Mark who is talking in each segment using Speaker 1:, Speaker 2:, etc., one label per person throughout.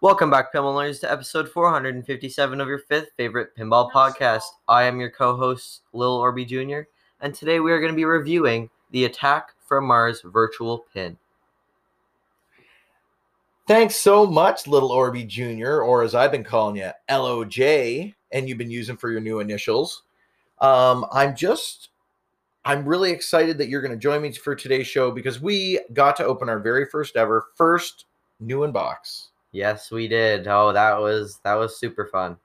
Speaker 1: Welcome back, Pinball Nerds, to episode 457 of your fifth favorite pinball podcast. I am your co-host, Lil Orby Jr., and today we are going to be reviewing the Attack from Mars Virtual Pin.
Speaker 2: Thanks so much, Little Orby Jr., or as I've been calling you, LOJ, and you've been using for your new initials. I'm really excited that you're going to join me for today's show because we got to open our very first new in-box.
Speaker 1: Yes, we did. Oh, that was super fun.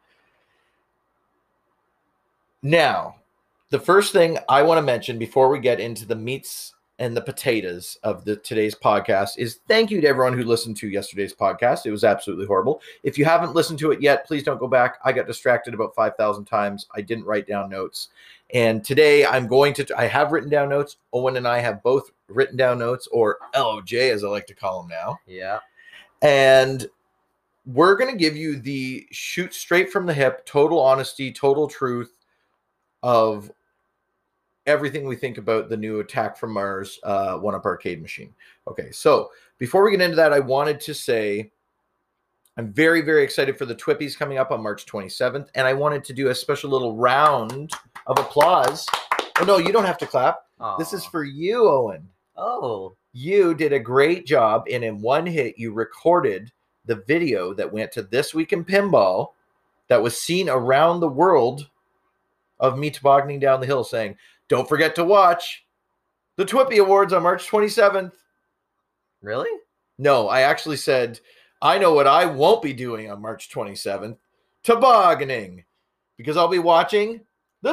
Speaker 2: Now, the first thing I want to mention before we get into the meats and the potatoes of today's podcast is thank you to everyone who listened to yesterday's podcast. It was absolutely horrible. If you haven't listened to it yet, please don't go back. I got distracted about 5,000 times. I didn't write down notes. And today I have written down notes. Owen and I have both written down notes, or LOJ as I like to call them now.
Speaker 1: Yeah.
Speaker 2: And we're going to give you the shoot straight from the hip, total honesty, total truth of everything we think about the new Attack from Mars one-up arcade machine. Okay, so before we get into that, I wanted to say I'm very, very excited for the Twippies coming up on March 27th, and I wanted to do a special little round of applause. Oh, no, you don't have to clap.
Speaker 1: Aww.
Speaker 2: This is for you, Owen.
Speaker 1: Oh.
Speaker 2: You did a great job, and in one hit, you recorded the video that went to This Week in Pinball that was seen around the world of me tobogganing down the hill saying, don't forget to watch the Twippy Awards on March 27th.
Speaker 1: Really?
Speaker 2: No, I actually said, I know what I won't be doing on March 27th. Tobogganing. Because I'll be watching the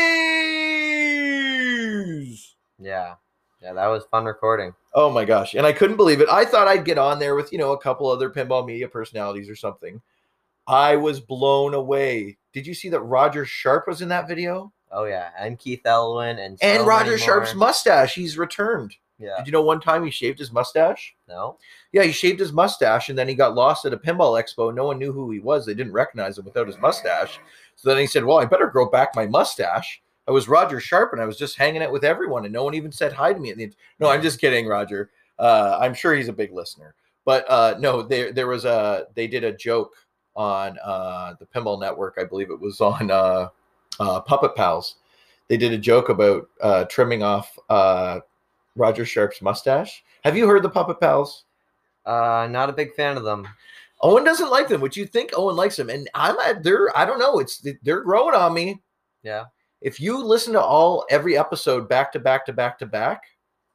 Speaker 2: Twippies.
Speaker 1: Yeah, that was fun recording.
Speaker 2: Oh my gosh. And I couldn't believe it. I thought I'd get on there with, a couple other pinball media personalities or something. I was blown away. Did you see that Roger Sharp was in that video?
Speaker 1: Oh, yeah. And Keith Elwin. And
Speaker 2: Roger Sharp's mustache. He's returned.
Speaker 1: Yeah.
Speaker 2: Did you know one time he shaved his mustache?
Speaker 1: No.
Speaker 2: Yeah, he shaved his mustache, and then he got lost at a pinball expo. No one knew who he was. They didn't recognize him without his mustache. So then he said, well, I better grow back my mustache. I was Roger Sharp, and I was just hanging out with everyone, and no one even said hi to me. No, I'm just kidding, Roger. I'm sure he's a big listener. But no, they did a joke on the Pinball Network. I believe it was on Puppet Pals. They did a joke about trimming off Roger Sharp's mustache. Have you heard the Puppet Pals?
Speaker 1: Not a big fan of them.
Speaker 2: Owen doesn't like them. Would you think Owen likes them? And I don't know. They're growing on me.
Speaker 1: Yeah.
Speaker 2: If you listen to every episode back to back to back to back,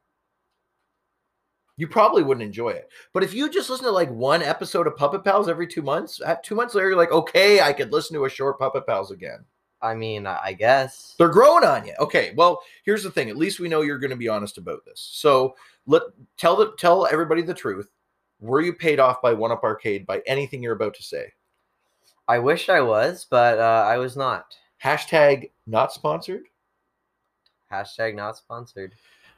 Speaker 2: you probably wouldn't enjoy it. But if you just listen to like one episode of Puppet Pals every 2 months, 2 months later, you're like, okay, I could listen to a short Puppet Pals again.
Speaker 1: I mean, I guess.
Speaker 2: They're growing on you. Okay, well, here's the thing. At least we know you're going to be honest about this. So tell everybody the truth. Were you paid off by One Up Arcade by anything you're about to say?
Speaker 1: I wish I was, but I was not.
Speaker 2: Hashtag not sponsored?
Speaker 1: Hashtag not sponsored.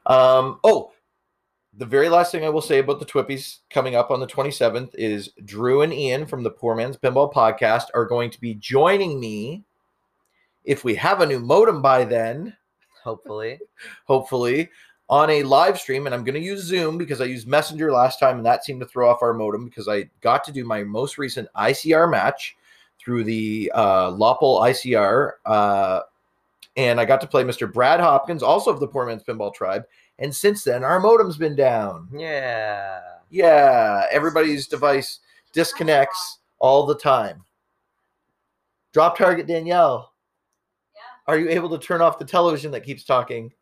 Speaker 2: The very last thing I will say about the Twippies coming up on the 27th is Drew and Ian from the Poor Man's Pinball Podcast are going to be joining me, if we have a new modem by then,
Speaker 1: hopefully,
Speaker 2: on a live stream. And I'm going to use Zoom because I used Messenger last time, and that seemed to throw off our modem because I got to do my most recent ICR match through the Loppel ICR. And I got to play Mr. Brad Hopkins, also of the Poor Man's Pinball Tribe. And since then, our modem's been down.
Speaker 1: Yeah.
Speaker 2: Everybody's device disconnects all the time. Drop target Danielle. Are you able to turn off the television that keeps talking?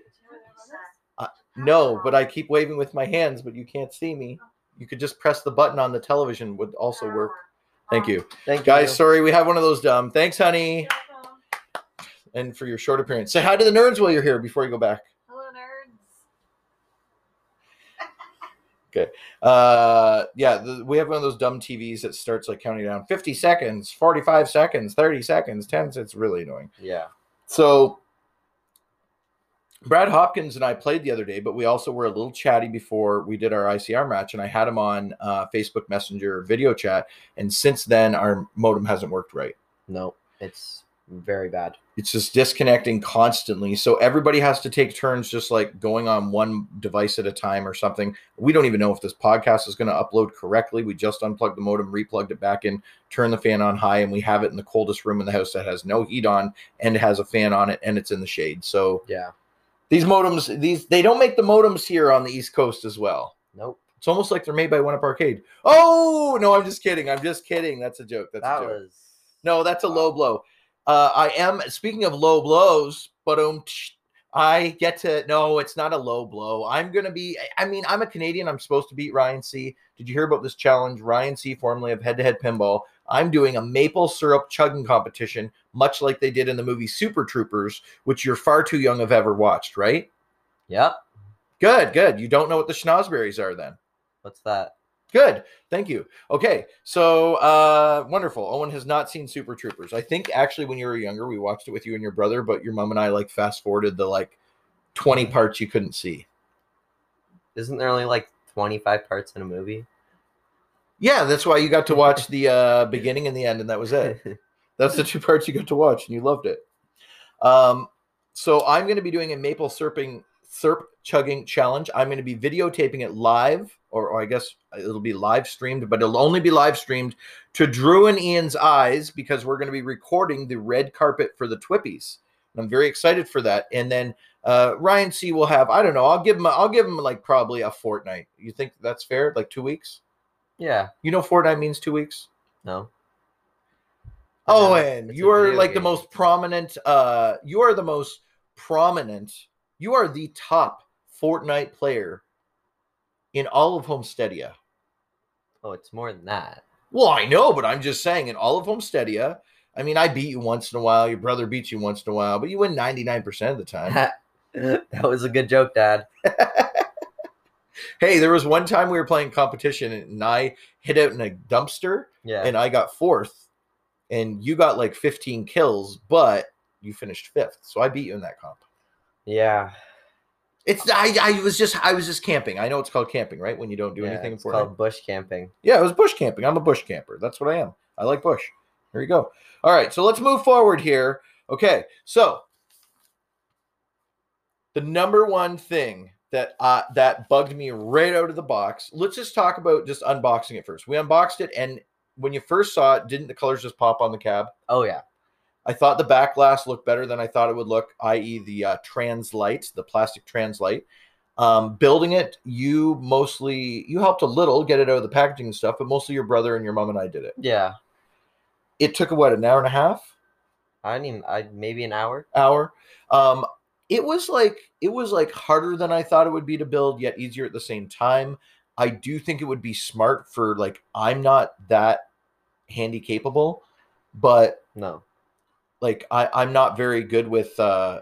Speaker 2: No, but I keep waving with my hands, but you can't see me. You could just press the button on the television would also work. Thank you. Guys, sorry, we have one of those dumb. Thanks, honey. And for your short appearance. Say hi to the nerds while you're here before you go back.
Speaker 3: Hello, nerds.
Speaker 2: Okay. We have one of those dumb TVs that starts like counting down 50 seconds, 45 seconds, 30 seconds, 10. It's really annoying.
Speaker 1: Yeah.
Speaker 2: So Brad Hopkins and I played the other day, but we also were a little chatty before we did our ICR match, and I had him on Facebook Messenger video chat, and since then our modem hasn't worked right.
Speaker 1: No, it's Very bad.
Speaker 2: It's just disconnecting constantly. So everybody has to take turns just like going on one device at a time or something. We don't even know if this podcast is going to upload correctly. We just unplugged the modem, replugged it back in, turned the fan on high, and we have it in the coldest room in the house that has no heat on and it has a fan on it and it's in the shade. So
Speaker 1: Yeah.
Speaker 2: these modems, they don't make the modems here on the East Coast as well.
Speaker 1: Nope.
Speaker 2: It's almost like they're made by One Up Arcade. Oh, no, I'm just kidding. That's a joke. That's a joke. No, that's a low blow. I am, speaking of low blows, but I get to, no, it's not a low blow. I'm a Canadian. I'm supposed to beat Ryan C. Did you hear about this challenge? Ryan C., formerly of Head to Head Pinball. I'm doing a maple syrup chugging competition, much like they did in the movie Super Troopers, which you're far too young have ever watched, right?
Speaker 1: Yep.
Speaker 2: Good. You don't know what the schnozberries are then.
Speaker 1: What's that?
Speaker 2: Good. Thank you. Okay. So, wonderful. Owen has not seen Super Troopers. I think actually when you were younger, we watched it with you and your brother, but your mom and I like fast forwarded the 20 parts you couldn't see.
Speaker 1: Isn't there only 25 parts in a movie?
Speaker 2: Yeah, that's why you got to watch the beginning and the end, and that was it. That's the 2 parts you got to watch, and you loved it. So I'm going to be doing a maple syrup chugging challenge. I'm going to be videotaping it live, or I guess it'll be live streamed, but it'll only be live streamed to Drew and Ian's eyes because we're going to be recording the red carpet for the Twippies. I'm very excited for that. And then Ryan C. will have, I don't know, I'll give him probably a fortnight. You think that's fair? 2 weeks?
Speaker 1: Yeah.
Speaker 2: You know fortnight means 2 weeks?
Speaker 1: No.
Speaker 2: Oh, and you are the most prominent, you are the top Fortnite player in all of Homesteadia.
Speaker 1: Oh, it's more than that.
Speaker 2: Well, I know, but I'm just saying in all of Homesteadia, I mean, I beat you once in a while. Your brother beats you once in a while, but you win 99% of the time.
Speaker 1: That was a good joke, Dad.
Speaker 2: Hey, there was one time we were playing competition and I hit out in a dumpster and I got 4th and you got 15 kills, but you finished 5th. So I beat you in that comp.
Speaker 1: Yeah.
Speaker 2: I was just camping. I know it's called camping, right? When you don't do anything
Speaker 1: it's
Speaker 2: for
Speaker 1: called bush camping.
Speaker 2: Yeah, it was bush camping. I'm a bush camper. That's what I am. I like bush. There you go. All right, so let's move forward here. Okay, so the number one thing that bugged me right out of the box. Let's just talk about just unboxing it first. We unboxed it, and when you first saw it, didn't the colors just pop on the cab?
Speaker 1: Oh yeah.
Speaker 2: I thought the back glass looked better than I thought it would look, i.e. the Translite, the plastic Translite. Building it, you helped a little get it out of the packaging and stuff, but mostly your brother and your mom and I did it.
Speaker 1: Yeah.
Speaker 2: It took an hour and a half?
Speaker 1: Maybe an hour.
Speaker 2: It was harder than I thought it would be to build, yet easier at the same time. I do think it would be smart for I'm not that handy capable, but
Speaker 1: no.
Speaker 2: I'm not very good with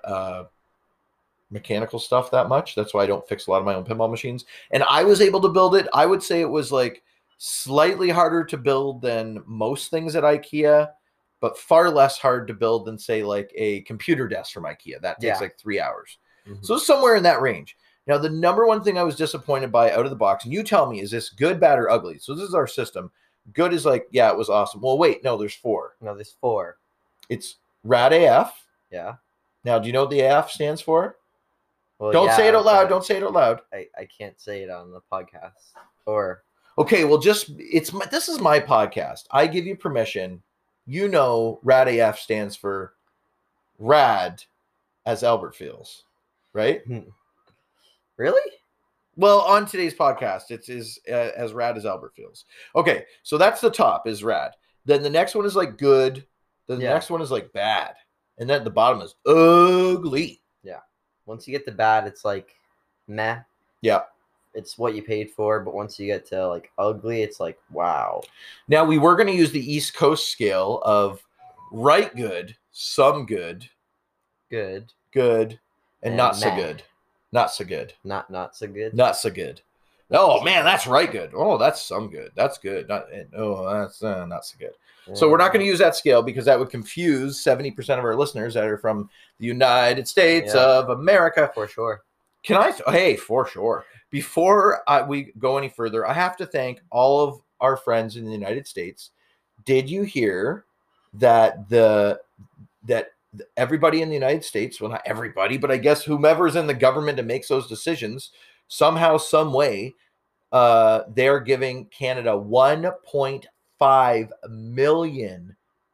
Speaker 2: mechanical stuff that much. That's why I don't fix a lot of my own pinball machines. And I was able to build it. I would say it was slightly harder to build than most things at IKEA, but far less hard to build than say a computer desk from IKEA. That takes 3 hours. Mm-hmm. So somewhere in that range. Now, the number one thing I was disappointed by out of the box, and you tell me, is this good, bad, or ugly? So this is our system. Good is yeah, it was awesome. Well, wait, no, there's 4.
Speaker 1: No, there's 4.
Speaker 2: It's Rad AF.
Speaker 1: Yeah. Now,
Speaker 2: do you know what the AF stands for?
Speaker 1: Well,
Speaker 2: Don't say it out loud. Don't say it out loud.
Speaker 1: I can't say it on the podcast.
Speaker 2: Okay, well, this is my podcast. I give you permission. You know, Rad AF stands for Rad as Albert feels, right?
Speaker 1: Really?
Speaker 2: Well, on today's podcast, it is as rad as Albert feels. Okay, so that's the top is rad. Then the next one is good. Then the next one is bad. And then the bottom is ugly.
Speaker 1: Yeah. Once you get to bad, it's meh.
Speaker 2: Yeah.
Speaker 1: It's what you paid for. But once you get to ugly, it's wow.
Speaker 2: Now, we were going to use the East Coast scale of right good, some good,
Speaker 1: good,
Speaker 2: and not so good. Not so good.
Speaker 1: Not so good.
Speaker 2: Not so good. Oh man, that's right good. Oh, that's some good. That's good. That's not so good. So we're not going to use that scale because that would confuse 70% of our listeners that are from the United States of America.
Speaker 1: For sure.
Speaker 2: For sure. Before we go any further, I have to thank all of our friends in the United States. Did you hear that that everybody in the United States, well, not everybody, but I guess whomever's in the government and makes those decisions, somehow, some way, they're giving Canada 1.5 million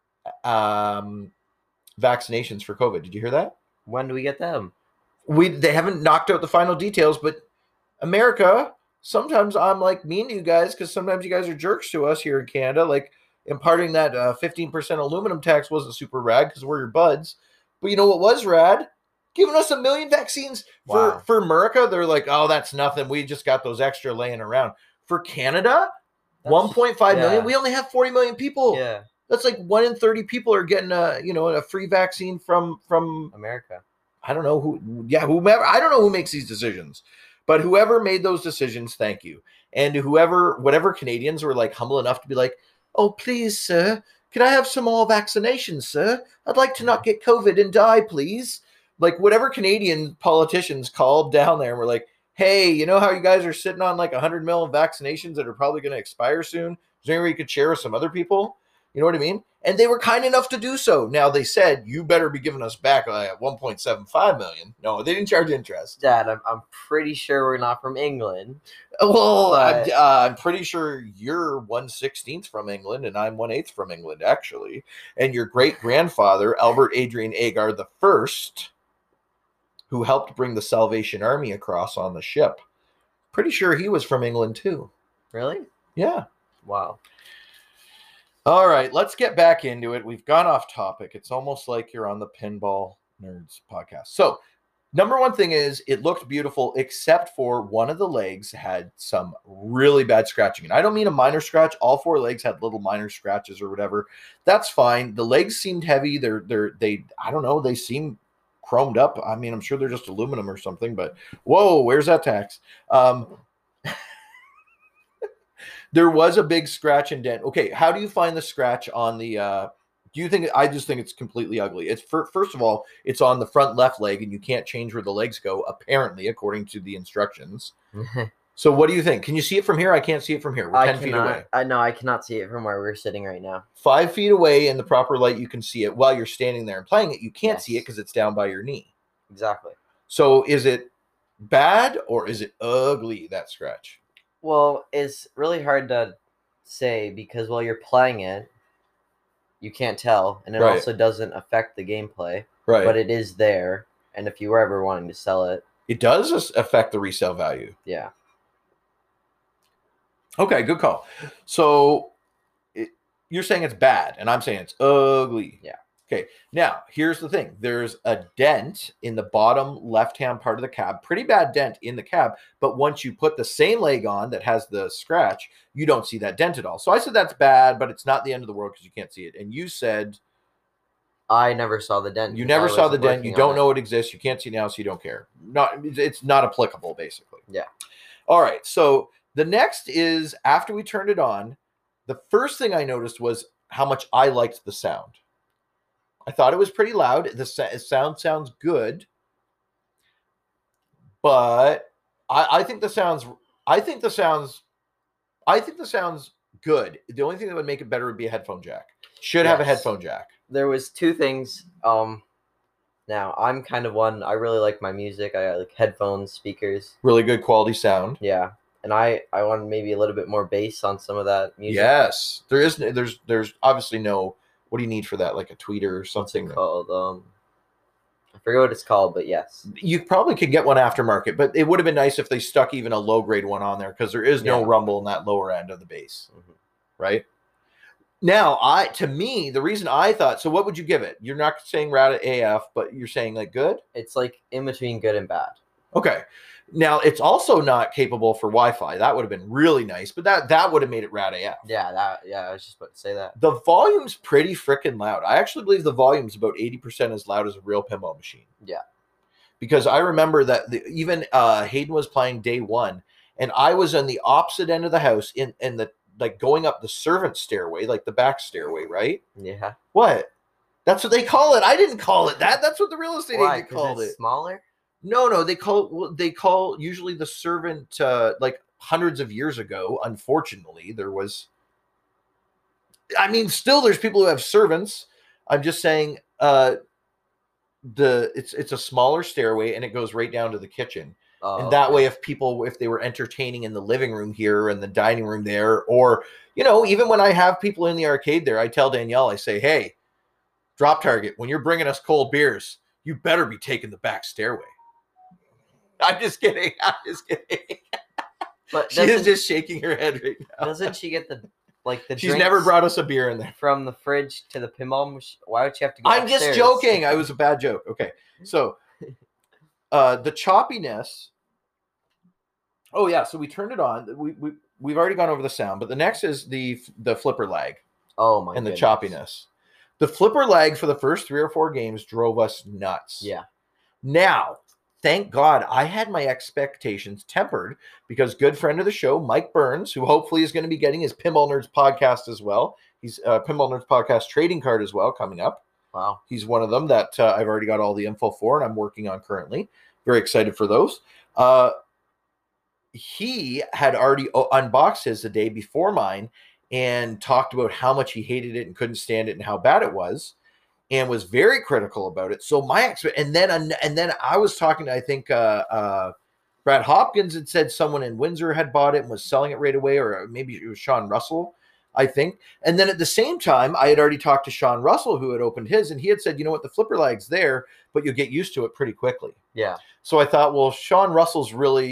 Speaker 2: vaccinations for COVID. Did you hear that?
Speaker 1: When do we get them?
Speaker 2: They haven't knocked out the final details, but America, sometimes I'm like mean to you guys because sometimes you guys are jerks to us here in Canada. Like imparting that 15% aluminum tax wasn't super rad because we're your buds. But you know what was rad? Giving us 1 million vaccines
Speaker 1: Wow.
Speaker 2: for America. They're like, oh, that's nothing. We just got those extra laying around. For Canada, 1.5 million. We only have 40 million people.
Speaker 1: Yeah.
Speaker 2: That's like 1 in 30 people are getting a free vaccine from
Speaker 1: America.
Speaker 2: I don't know whomever. I don't know who makes these decisions, but whoever made those decisions, thank you. And whatever Canadians were like humble enough to be like, oh, please, sir, can I have some more vaccinations, sir? I'd like to not get COVID and die, please. Like whatever Canadian politicians called down there and were like, hey, you know how you guys are sitting on like 100 million vaccinations that are probably going to expire soon? Is there any way you could share with some other people? You know what I mean? And they were kind enough to do so. Now they said, you better be giving us back 1.75 million. No, they didn't charge interest.
Speaker 1: Dad, I'm pretty sure we're not from England.
Speaker 2: Well,
Speaker 1: But-
Speaker 2: I'm pretty sure you're 1/16th from England and I'm 1/8 from England, actually. And your great-grandfather, Albert Adrian Agar the First, who helped bring the Salvation Army across on the ship, pretty sure he was from England too.
Speaker 1: Really?
Speaker 2: Yeah.
Speaker 1: Wow.
Speaker 2: All right, let's get back into it. We've gone off topic. It's almost like you're on the Pinball Nerds podcast. So, number one thing is it looked beautiful, except for one of the legs had some really bad scratching. And I don't mean a minor scratch. All 4 legs had little minor scratches or whatever. That's fine. The legs seemed heavy. They I don't know. They seem chromed up. I mean, I'm sure they're just aluminum or something. But whoa, where's that tax? There was a big scratch and dent. Okay, how do you find the scratch on the do you think I just think it's completely ugly. It's first of all, it's on the front left leg and you can't change where the legs go apparently according to the instructions. So what do you think? Can you see it from here? I can't see it from here. We're 10 feet away.
Speaker 1: I cannot see it from where we're sitting right now.
Speaker 2: 5 feet away in the proper light you can see it. While you're standing there and playing it, you can't see it because it's down by your knee.
Speaker 1: Exactly.
Speaker 2: So is it bad or is it ugly, that scratch?
Speaker 1: Well, it's really hard to say because while you're playing it, you can't tell, and it
Speaker 2: Right.
Speaker 1: also doesn't affect the gameplay.
Speaker 2: Right.
Speaker 1: But it is there, and if you were ever wanting to sell it,
Speaker 2: It does affect the resale value.
Speaker 1: yeah.
Speaker 2: Okay, good call. So you're saying it's bad, and I'm saying it's ugly.
Speaker 1: Yeah.
Speaker 2: Okay, now here's the thing. There's a dent in the bottom left-hand part of the cab. Pretty bad dent in the cab, but once you put the same leg on that has the scratch, you don't see that dent at all. So I said that's bad, but it's not the end of the world because you can't see it. And you said
Speaker 1: I never saw the dent.
Speaker 2: you
Speaker 1: because
Speaker 2: never
Speaker 1: I
Speaker 2: saw the
Speaker 1: wasn't
Speaker 2: dent.
Speaker 1: working
Speaker 2: You
Speaker 1: on
Speaker 2: don't
Speaker 1: it.
Speaker 2: know it exists. You can't see it now, so you don't care. It's not applicable, basically.
Speaker 1: Yeah.
Speaker 2: All right. So the next is after we turned it on, the first thing I noticed was how much I liked the sound. I thought it was pretty loud. The sound sounds good, but I think the sounds good. The only thing that would make it better would be a headphone jack. Should have a
Speaker 1: Yes.
Speaker 2: headphone jack.
Speaker 1: There was 2 things. Now I'm kind of one. I really like my music. I like headphones, speakers.
Speaker 2: Really good quality sound.
Speaker 1: Yeah, and I want maybe a little bit more bass on some of that music.
Speaker 2: Yes, there's obviously no. What do you need for that? Like a tweeter or
Speaker 1: What's
Speaker 2: something?
Speaker 1: it called? I forget what it's called, but yes.
Speaker 2: You probably could get one aftermarket, but it would have been nice if they stuck even a low grade one on there because there is no
Speaker 1: Yeah.
Speaker 2: rumble in that lower end of the bass,
Speaker 1: Mhm.
Speaker 2: right? Now, to me, the reason I thought, so what would you give it? You're not saying rad AF, but you're saying like good?
Speaker 1: It's like in between good and bad.
Speaker 2: Okay. Now, it's also not capable for Wi-Fi. That would have been really nice, but that would have made it rad AF.
Speaker 1: Yeah, I was just about to say that.
Speaker 2: The volume's pretty freaking loud. I actually believe the volume's about 80% as loud as a real pinball machine.
Speaker 1: Yeah.
Speaker 2: Because I remember that even Hayden was playing day one, and I was on the opposite end of the house in the like going up the servant stairway, like the back stairway, right?
Speaker 1: Yeah.
Speaker 2: What? That's what they call it. I didn't call it that. That's what the real estate
Speaker 1: Why?
Speaker 2: agent
Speaker 1: 'Cause
Speaker 2: called
Speaker 1: it's
Speaker 2: it.
Speaker 1: smaller?
Speaker 2: No, they call usually the servant like hundreds of years ago. Unfortunately, there was. I mean, still there's people who have servants. I'm just saying it's a smaller stairway and it goes right down to the kitchen.
Speaker 1: Oh,
Speaker 2: And that
Speaker 1: okay.
Speaker 2: way, if they were entertaining in the living room here and the dining room there, or, even when I have people in the arcade there, I tell Danielle, I say, hey, drop target, when you're bringing us cold beers, you better be taking the back stairway. I'm just kidding.
Speaker 1: But
Speaker 2: She is just shaking her head right now.
Speaker 1: doesn't she get the
Speaker 2: She's
Speaker 1: drinks
Speaker 2: never brought us a beer in there.
Speaker 1: from the fridge to the pinball machine? Why would she have to go
Speaker 2: I'm
Speaker 1: upstairs?
Speaker 2: just joking. I was a bad joke. Okay. So the choppiness. Oh yeah, so we turned it on. We've already gone over the sound, but the next is the flipper lag
Speaker 1: Oh my
Speaker 2: and
Speaker 1: goodness.
Speaker 2: the choppiness. The flipper lag for the first 3 or 4 games drove us nuts.
Speaker 1: Yeah.
Speaker 2: Now, thank God I had my expectations tempered because good friend of the show, Mike Burns, who hopefully is going to be getting his Pinball Nerds podcast as well. He's Pinball Nerds podcast trading card as well coming up.
Speaker 1: Wow.
Speaker 2: He's one of them that I've already got all the info for and I'm working on currently. Very excited for those. He had already unboxed his the day before mine and talked about how much he hated it and couldn't stand it and how bad it was, and was very critical about it. So and then I was talking to, I think Brad Hopkins had said someone in Windsor had bought it and was selling it right away, or maybe it was Sean Russell, I think. And then at the same time, I had already talked to Sean Russell, who had opened his, and he had said, you know what, the flipper lag's there, but you'll get used to it pretty quickly.
Speaker 1: Yeah.
Speaker 2: So I thought, well, Sean Russell's really,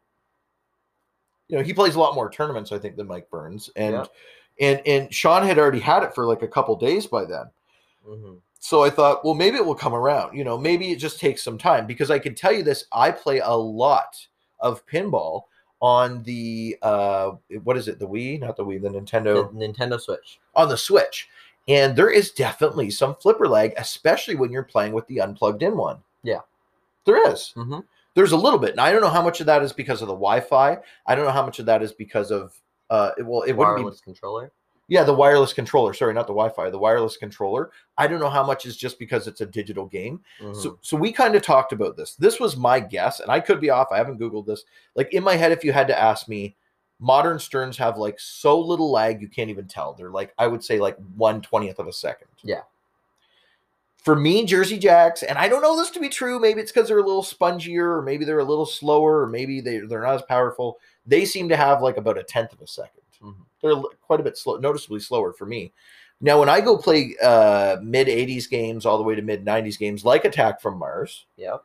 Speaker 2: he plays a lot more tournaments, I think, than Mike Burns. And Sean had already had it for like a couple days by then.
Speaker 1: Mm-hmm.
Speaker 2: So I thought, well, maybe it will come around. Maybe it just takes some time, because I can tell you this, I play a lot of pinball on the, what is it? The Wii? Not the Wii, the Nintendo.
Speaker 1: The Nintendo Switch.
Speaker 2: On the Switch. And there is definitely some flipper lag, especially when you're playing with the unplugged in one.
Speaker 1: Yeah.
Speaker 2: There is.
Speaker 1: Mm-hmm.
Speaker 2: There's a little bit. And I don't know how much of that is because of the Wi-Fi. I don't know how much of that is because of, it wouldn't be.
Speaker 1: Wireless controller?
Speaker 2: Yeah, the wireless controller. Sorry, not the Wi-Fi. The wireless controller. I don't know how much is just because it's a digital game.
Speaker 1: Mm-hmm.
Speaker 2: So we kind of talked about this. This was my guess, and I could be off. I haven't Googled this. Like in my head, if you had to ask me, modern Sterns have like so little lag you can't even tell. They're like, I would say like 1/20th of a second.
Speaker 1: Yeah.
Speaker 2: For me, Jersey Jacks, and I don't know this to be true. Maybe it's because they're a little spongier, or maybe they're a little slower, or maybe they're not as powerful. They seem to have like about 1/10 of a second. Mm-hmm. They're quite a bit noticeably slower for me. Now, when I go play mid 80s games all the way to mid 90s games, like Attack from Mars,
Speaker 1: yep,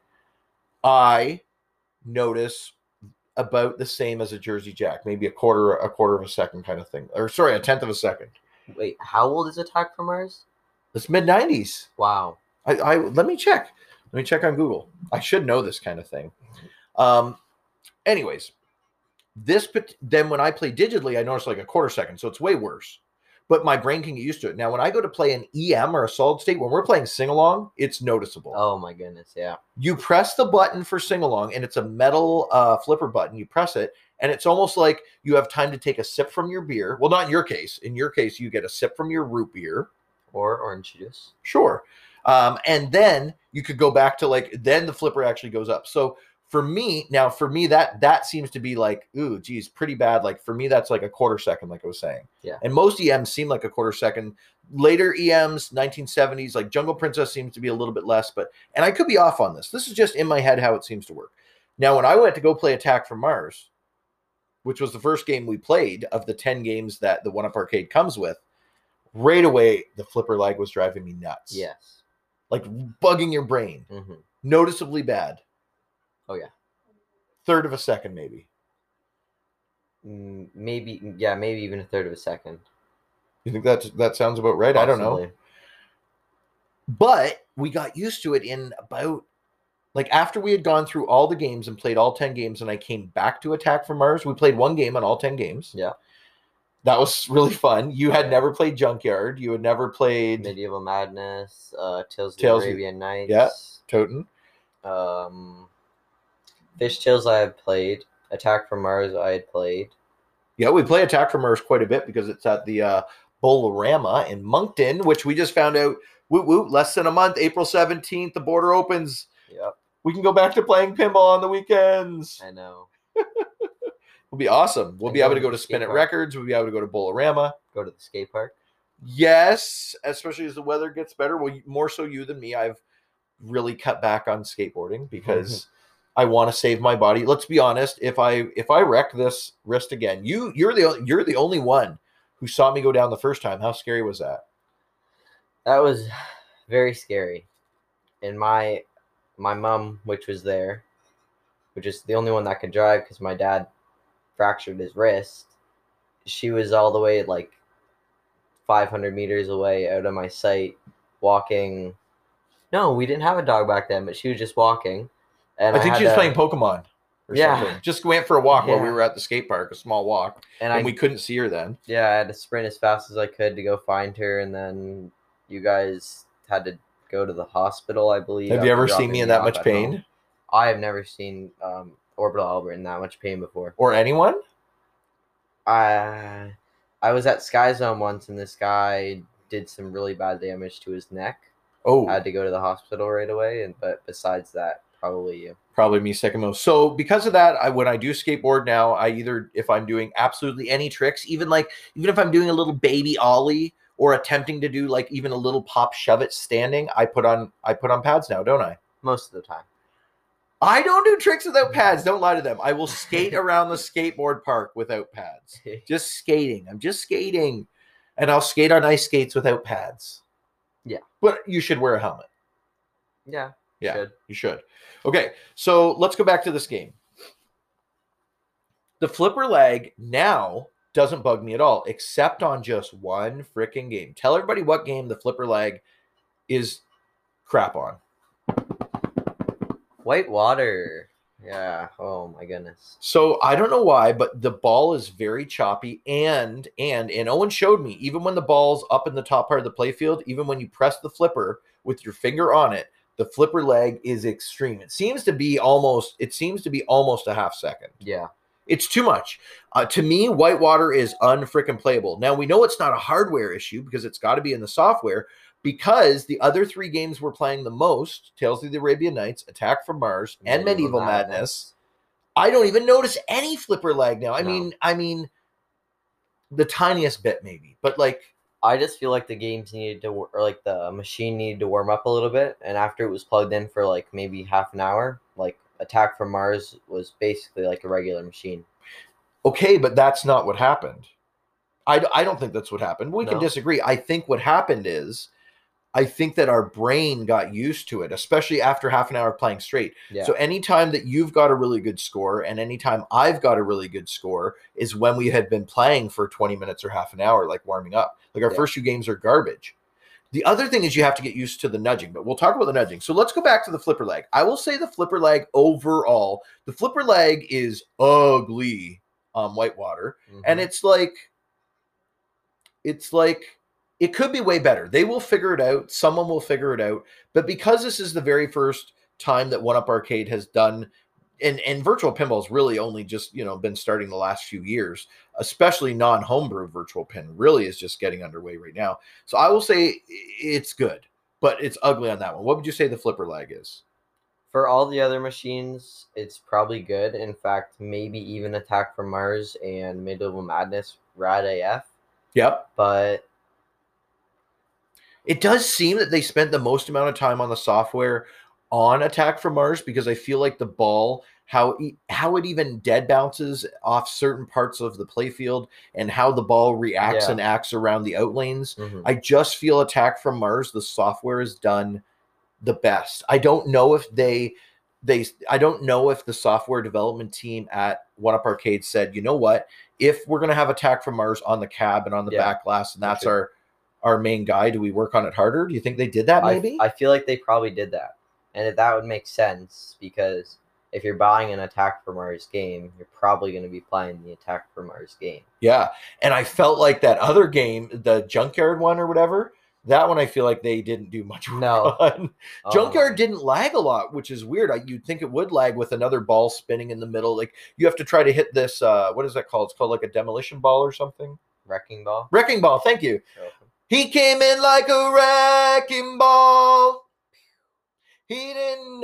Speaker 2: I notice about the same as a Jersey Jack, maybe a quarter of a second kind of thing, or sorry, 1/10 of a second.
Speaker 1: Wait, how old is Attack from Mars?
Speaker 2: It's mid 90s.
Speaker 1: Wow.
Speaker 2: I let me check. Let me check on Google. I should know this kind of thing. Anyways. Then when I play digitally, I notice like a quarter second, so it's way worse. But my brain can get used to it. Now, when I go to play an EM or a solid state, when we're playing sing-along, it's noticeable.
Speaker 1: Oh my goodness, yeah.
Speaker 2: You press the button for sing-along, and it's a metal flipper button. You press it, and it's almost like you have time to take a sip from your beer. Well, not in your case. In your case, you get a sip from your root beer.
Speaker 1: Or orange juice.
Speaker 2: Sure. And then you could go back to then the flipper actually goes up. So for me, that seems to be like, ooh, geez, pretty bad. Like for me, that's like a quarter second, like I was saying.
Speaker 1: Yeah.
Speaker 2: And most EMs seem like a quarter second. Later EMs, 1970s, like Jungle Princess seems to be a little bit less, and I could be off on this. This is just in my head how it seems to work. Now, when I went to go play Attack from Mars, which was the first game we played of the 10 games that the 1UP Arcade comes with, right away, the flipper lag was driving me nuts.
Speaker 1: Yes.
Speaker 2: Like bugging your brain.
Speaker 1: Mm-hmm. Noticeably
Speaker 2: bad.
Speaker 1: Oh, yeah.
Speaker 2: 1/3 of a second, maybe.
Speaker 1: Maybe even 1/3 of a second.
Speaker 2: You think that sounds about right? Possibly. I don't know. But we got used to it in about, like after we had gone through all the games and played all 10 games and I came back to Attack from Mars, we played one game on all 10 games.
Speaker 1: Yeah.
Speaker 2: That was really fun. You had never played Junkyard. You had never played
Speaker 1: Medieval Madness, Tales of the Arabian Nights.
Speaker 2: Yeah, Toten.
Speaker 1: Fish Tales I had played. Attack from Mars I had played.
Speaker 2: Yeah, we play Attack from Mars quite a bit because it's at the Bolorama in Moncton, which we just found out, less than a month, April 17th, the border opens.
Speaker 1: Yep.
Speaker 2: We can go back to playing pinball on the weekends.
Speaker 1: I know.
Speaker 2: It'll be awesome. We'll be able to go to Spin It Records. We'll be able to go to Bolorama.
Speaker 1: Go to the skate park.
Speaker 2: Yes, especially as the weather gets better. Well, more so you than me. I've really cut back on skateboarding because I want to save my body. Let's be honest. If I wreck this wrist again, you're the only one who saw me go down the first time. How scary was that?
Speaker 1: That was very scary. And my mom, which was there, which is the only one that could drive because my dad fractured his wrist, she was all the way like 500 meters away out of my sight, walking. No, we didn't have a dog back then, but she was just walking, and
Speaker 2: I
Speaker 1: I
Speaker 2: think
Speaker 1: had
Speaker 2: she was
Speaker 1: to.
Speaker 2: playing Pokemon or
Speaker 1: Yeah,
Speaker 2: something. Just went for a walk while we
Speaker 1: yeah,
Speaker 2: were at the skate park, a small walk,
Speaker 1: and
Speaker 2: and we couldn't see her then.
Speaker 1: yeah, I had to sprint as fast as I could to go find her, and then you guys had to go to the hospital, I believe.
Speaker 2: Have you
Speaker 1: after
Speaker 2: ever seen
Speaker 1: dropping
Speaker 2: me in
Speaker 1: me
Speaker 2: that
Speaker 1: off
Speaker 2: much
Speaker 1: at home.
Speaker 2: pain?
Speaker 1: I have never seen Orbital Albert in that much pain before.
Speaker 2: Or anyone?
Speaker 1: I I was at Sky Zone once, and this guy did some really bad damage to his neck.
Speaker 2: Oh,
Speaker 1: I had to go to the hospital right away, but besides that, probably you.
Speaker 2: probably me second most. So because of that, when I do skateboard now, I either, if I'm doing absolutely any tricks, even if I'm doing a little baby ollie or attempting to do like even a little pop shove it standing, I put on pads now, don't I?
Speaker 1: Most of the time.
Speaker 2: I don't do tricks without pads. Don't lie to them. I will skate around the skateboard park without pads. Just skating. I'm just skating. And I'll skate on ice skates without pads.
Speaker 1: Yeah.
Speaker 2: But you should wear a helmet.
Speaker 1: Yeah.
Speaker 2: Yeah, you should. Okay, so let's go back to this game. The flipper lag now doesn't bug me at all, except on just one freaking game. Tell everybody what game the flipper lag is crap on.
Speaker 1: Whitewater. Yeah. Oh my goodness.
Speaker 2: So I don't know why, but the ball is very choppy, and Owen showed me, even when the ball's up in the top part of the playfield, even when you press the flipper with your finger on it, the flipper lag is extreme. It seems to be almost a half second.
Speaker 1: Yeah.
Speaker 2: It's too much. To me, Whitewater is unfreaking playable. Now, we know it's not a hardware issue because it's got to be in the software, because the other three games we're playing the most, Tales of the Arabian Nights, Attack from Mars, and Medieval Madness, I don't even notice any flipper lag now. I mean, the tiniest bit maybe, but like,
Speaker 1: I just feel like the games needed to, or like the machine needed to warm up a little bit, and after it was plugged in for like maybe half an hour, like Attack from Mars was basically like a regular machine.
Speaker 2: Okay, but that's not what happened. I don't think that's what happened. We can disagree. I think what happened is, I think that our brain got used to it, especially after half an hour of playing straight. Yeah. So anytime that you've got a really good score and anytime I've got a really good score is when we had been playing for 20 minutes or half an hour, like warming up. Like our first few games are garbage. The other thing is you have to get used to the nudging, but we'll talk about the nudging. So let's go back to the flipper lag. I will say the flipper lag overall, the flipper lag is ugly on Whitewater. Mm-hmm. And it's like, it could be way better. They will figure it out. Someone will figure it out. But because this is the very first time that 1UP Arcade has done, and virtual pinball's really only just, been starting the last few years, especially non-homebrew virtual pin really is just getting underway right now. So I will say it's good, but it's ugly on that one. What would you say the flipper lag is?
Speaker 1: For all the other machines, it's probably good. In fact, maybe even Attack from Mars and Medieval Madness, rad AF.
Speaker 2: Yep.
Speaker 1: But
Speaker 2: it does seem that they spent the most amount of time on the software on Attack from Mars, because I feel like the ball, how it even dead bounces off certain parts of the playfield and how the ball reacts and acts around the outlanes. Mm-hmm. I just feel Attack from Mars, the software is done the best. I don't know if I don't know if the software development team at 1UP Arcade said, you know what, if we're going to have Attack from Mars on the cab and on the back glass, and that's our main guy, do we work on it harder? Do you think they did that maybe?
Speaker 1: I feel like they probably did that. And that would make sense, because if you're buying an Attack from Mars game, you're probably going to be playing the Attack from Mars game.
Speaker 2: Yeah. And I felt like that other game, the Junkyard one or whatever, that one I feel like they didn't do much work on. Junkyard didn't lag a lot, which is weird. You'd think it would lag with another ball spinning in the middle. Like, you have to try to hit this, what is that called? It's called like a demolition ball or something.
Speaker 1: Wrecking ball.
Speaker 2: Wrecking ball, thank you. He came in like a wrecking ball. He didn't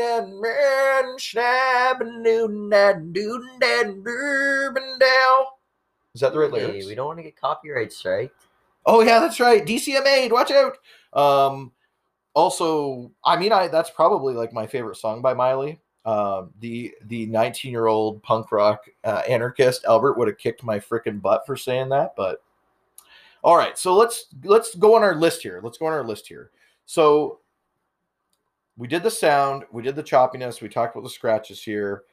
Speaker 2: snap and do that down. Is that the right lyrics?
Speaker 1: We don't want to get copyright strike.
Speaker 2: Oh yeah, that's right. DCMA, watch out. Also, I mean, that's probably like my favorite song by Miley. The 19-year-old punk rock anarchist Albert would have kicked my freaking butt for saying that. But all right, so let's go on our list here. Let's go on our list here. So we did the sound, we did the choppiness, we talked about the scratches here.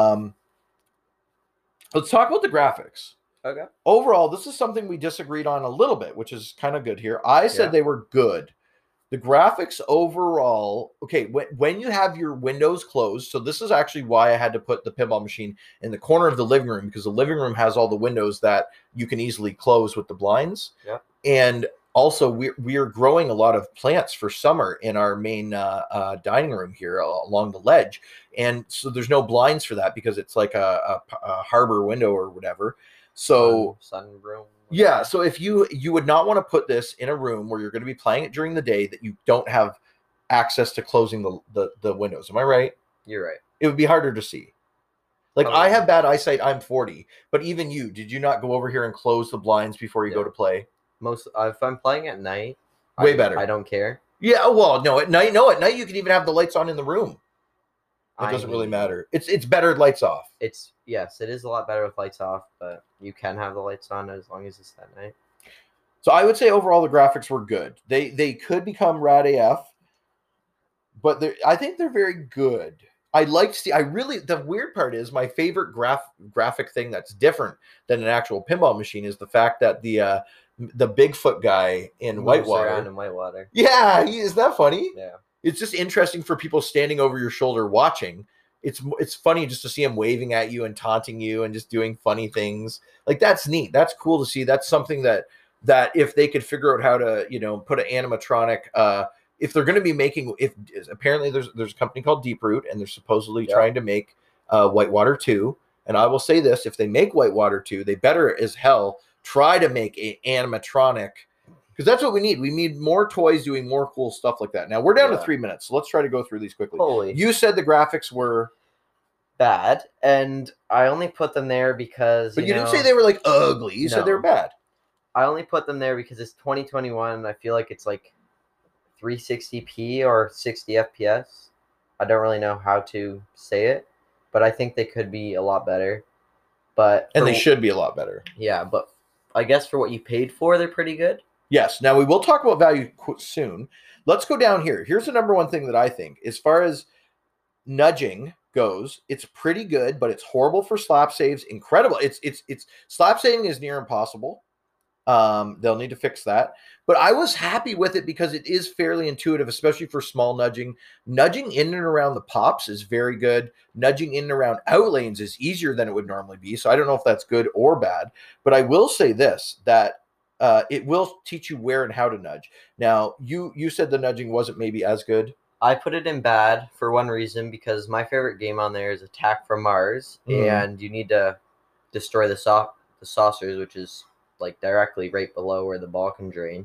Speaker 2: Let's talk about the graphics.
Speaker 1: Okay.
Speaker 2: Overall, this is something we disagreed on a little bit, which is kind of good here. I said they were good. The graphics overall, okay, when you have your windows closed, so this is actually why I had to put the pinball machine in the corner of the living room, because the living room has all the windows that you can easily close with the blinds.
Speaker 1: Yeah.
Speaker 2: And also, we are growing a lot of plants for summer in our main dining room here along the ledge. And so there's no blinds for that because it's like a harbor window or whatever. So
Speaker 1: sunroom.
Speaker 2: Yeah, so if you would not want to put this in a room where you're going to be playing it during the day that you don't have access to closing the windows. Am I right?
Speaker 1: You're right.
Speaker 2: It would be harder to see. Like I have bad eyesight. I'm 40, but even you, did you not go over here and close the blinds before you go to play?
Speaker 1: If I'm playing at night,
Speaker 2: way better.
Speaker 1: I don't care.
Speaker 2: Yeah, well, no, at night you can even have the lights on in the room. It doesn't really matter. It's better lights off.
Speaker 1: Yes, it is a lot better with lights off, but you can have the lights on as long as it's at night.
Speaker 2: So I would say overall the graphics were good. They could become rad AF, but I think they're very good. The weird part is my favorite graphic thing that's different than an actual pinball machine is the fact that the Bigfoot guy in Whitewater. Yeah, is that funny?
Speaker 1: Yeah.
Speaker 2: It's just interesting for people standing over your shoulder watching. It's funny just to see him waving at you and taunting you and just doing funny things. Like that's neat. That's cool to see. That's something that if they could figure out how to, put an animatronic, if they're going to be making, apparently there's a company called Deeproot and they're supposedly trying to make Whitewater 2. And I will say this, if they make Whitewater 2, they better as hell try to make an animatronic, because that's what we need. We need more toys doing more cool stuff like that. Now, we're down to 3 minutes, so let's try to go through these quickly. You said the graphics were
Speaker 1: bad, and I only put them there because...
Speaker 2: But you didn't say they were, like, ugly. You said they were bad.
Speaker 1: I only put them there because it's 2021, and I feel like it's, like, 360p or 60 FPS. I don't really know how to say it, but I think they could be a lot better. And
Speaker 2: they should be a lot better.
Speaker 1: Yeah, but I guess for what you paid for, they're pretty good.
Speaker 2: Yes. Now, we will talk about value soon. Let's go down here. Here's the number one thing that I think. As far as nudging goes, it's pretty good, but it's horrible for slap saves. Incredible. It's slap saving is near impossible. They'll need to fix that. But I was happy with it because it is fairly intuitive, especially for small nudging. Nudging in and around the pops is very good. Nudging in and around out lanes is easier than it would normally be. So I don't know if that's good or bad. But I will say this, that it will teach you where and how to nudge. Now, you said the nudging wasn't maybe as good.
Speaker 1: I put it in bad for one reason, because my favorite game on there is Attack from Mars, and you need to destroy the saucers, which is like directly right below where the ball can drain.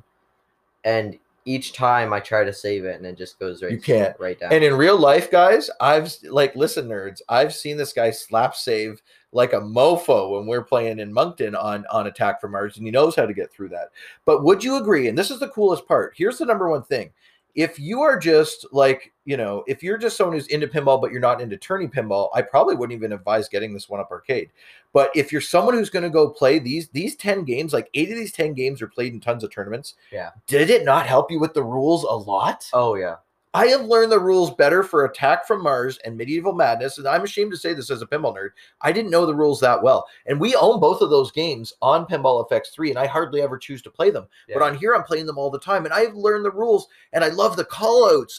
Speaker 1: And each time I try to save it, and it just goes right down.
Speaker 2: And in real life, guys, listen, nerds, I've seen this guy slap save like a mofo when we're playing in Moncton on Attack from Mars, and he knows how to get through that. But would you agree? And this is the coolest part. Here's the number one thing. If you are just like, if you're just someone who's into pinball, but you're not into tourney pinball, I probably wouldn't even advise getting this 1UP Arcade. But if you're someone who's going to go play these 10 games, like 8 of these 10 games are played in tons of tournaments.
Speaker 1: Yeah.
Speaker 2: Did it not help you with the rules a lot?
Speaker 1: Oh, yeah.
Speaker 2: I have learned the rules better for Attack from Mars and Medieval Madness, and I'm ashamed to say this as a pinball nerd. I didn't know the rules that well. And we own both of those games on Pinball FX3, and I hardly ever choose to play them. Yeah. But on here, I'm playing them all the time, and I've learned the rules, and I love the callouts.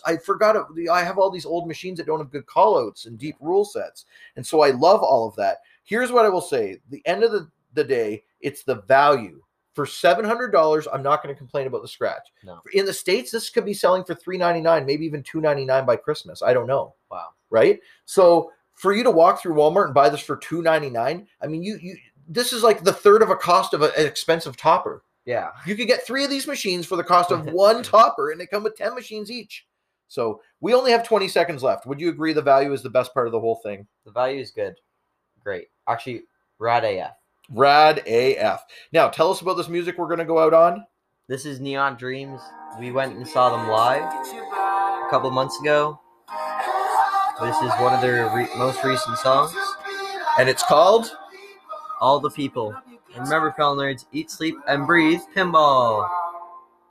Speaker 2: I have all these old machines that don't have good callouts and deep rule sets, and so I love all of that. Here's what I will say. The end of the day, it's the value. For $700, I'm not going to complain about the scratch.
Speaker 1: No.
Speaker 2: In the States, this could be selling for $399, maybe even $299 by Christmas. I don't know.
Speaker 1: Wow.
Speaker 2: Right? So for you to walk through Walmart and buy this for $299, I mean, this is like the third of a cost of an expensive topper.
Speaker 1: Yeah.
Speaker 2: You could get 3 of these machines for the cost of one topper, and they come with 10 machines each. So we only have 20 seconds left. Would you agree the value is the best part of the whole thing?
Speaker 1: The value is good. Great. Actually, rad AF.
Speaker 2: Rad AF. Now, tell us about this music we're going to go out on.
Speaker 1: This is Neon Dreams. We went and saw them live a couple months ago. This is one of their most recent songs.
Speaker 2: And it's called
Speaker 1: All the People. And remember, fellow nerds, eat, sleep, and breathe pinball.